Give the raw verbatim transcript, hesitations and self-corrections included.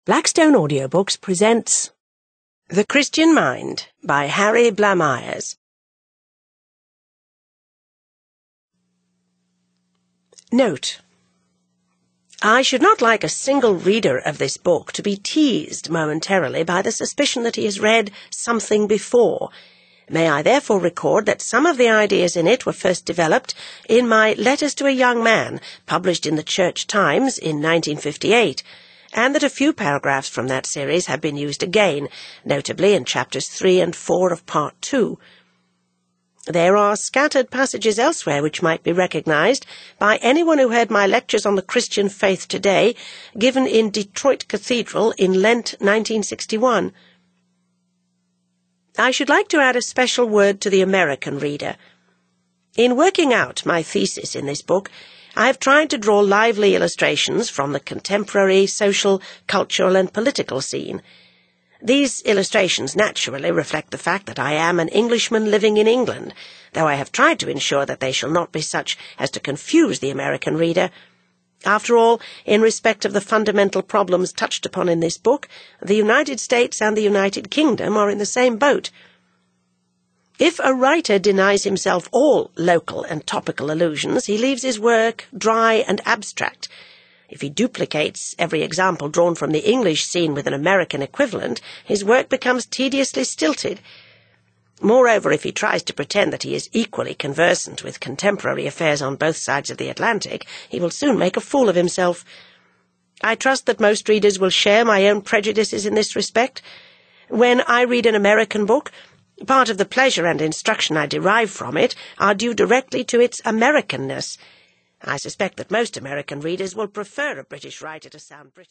Blackstone Audiobooks presents The Christian Mind by Harry Blamires. Note: I should not like a single reader of this book to be teased momentarily by the suspicion that he has read something before. May I therefore record that some of the ideas in it were first developed in my Letters to a Young Man, published in the Church Times in nineteen fifty-eight, and that a few paragraphs from that series have been used again, notably in chapters three and four of part two. There are scattered passages elsewhere which might be recognized by anyone who heard my lectures on the Christian faith today, given in Detroit Cathedral in Lent nineteen sixty-one. I should like to add a special word to the American reader. In working out my thesis in this book, I have tried to draw lively illustrations from the contemporary social, cultural, and political scene. These illustrations naturally reflect the fact that I am an Englishman living in England, though I have tried to ensure that they shall not be such as to confuse the American reader. After all, in respect of the fundamental problems touched upon in this book, the United States and the United Kingdom are in the same boat. If a writer denies himself all local and topical allusions, he leaves his work dry and abstract. If he duplicates every example drawn from the English scene with an American equivalent, his work becomes tediously stilted. Moreover, if he tries to pretend that he is equally conversant with contemporary affairs on both sides of the Atlantic, he will soon make a fool of himself. I trust that most readers will share my own prejudices in this respect. When I read an American book, part of the pleasure and instruction I derive from it are due directly to its Americanness. I suspect that most American readers will prefer a British writer to sound British.